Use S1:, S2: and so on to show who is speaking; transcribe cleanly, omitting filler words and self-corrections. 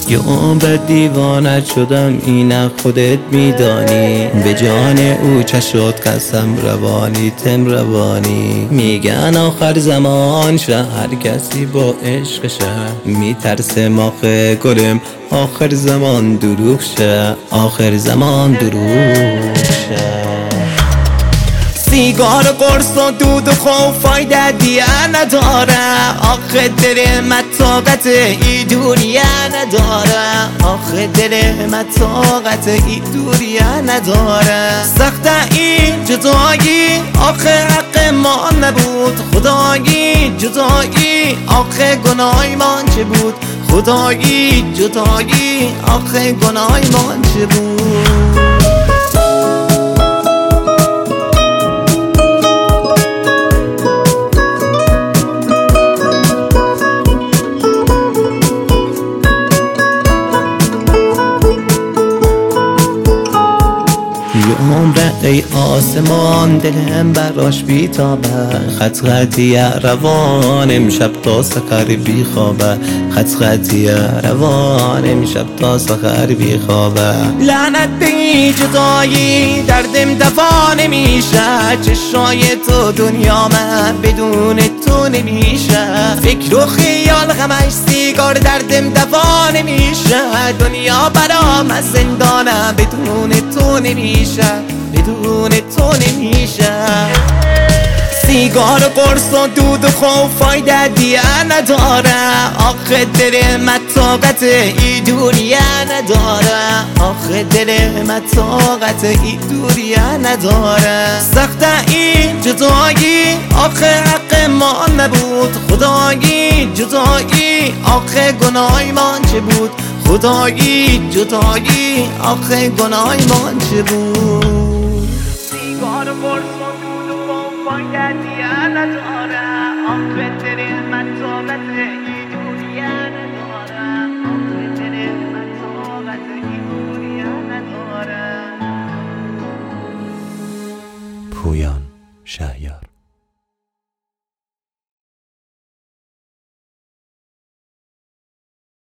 S1: یه عمر دیوانه شدم اینه خودت میدانی، به جان او چشات قسم روانی تم روانی. میگن آخر زمان شه هر کسی با عشقشه، میترسه آخه گلم آخر زمان دروغ شه، آخر زمان دروغ شه. سیگار و قرص و دود و خوف فایده دیگه نداره، آخه دل من طاقت ای دوریه نداره، آخه دل من طاقت ای دوریه نداره. سخته این جدایی آخه حق ما نبود، خدایی جدایی آخه گناه من چه بود، خدایی جدایی آخه گناه من چه بود. یه عمره ای آسمان دلم براش بیتابه، خط خطیه روان امشب تا سحر بیخوابه، خط خطیه روان امشب تا سحر بیخوابه. لعنت به این جدایی دردم دوا نمیشه، چشای تو دنیا من بدون تو نمیشه، فکر و خیال غمش سیگار دردم دوا نمیشه، دنیا برام از زندانه بدون تو نمیشه، بدون تو نمیشه. سیگار و قرص و دود و خوف فایده دیگه نداره، آخه دل من طاقت ای دوریه نداره، آخه دل من طاقت ای دوریه نداره. سخته این جدایی آخه حق ما نبود، خدایی جدایی آخه گناه من چه بود، خدایی جدایی آخه گناه من چه بود. سیگار و قرص و دود و خوف فایده دیگه نداره، آخه دل من طاقت ای دوریه نداره، آخه دل من طاقت ای دوریه نداره.
S2: پویان شهیار.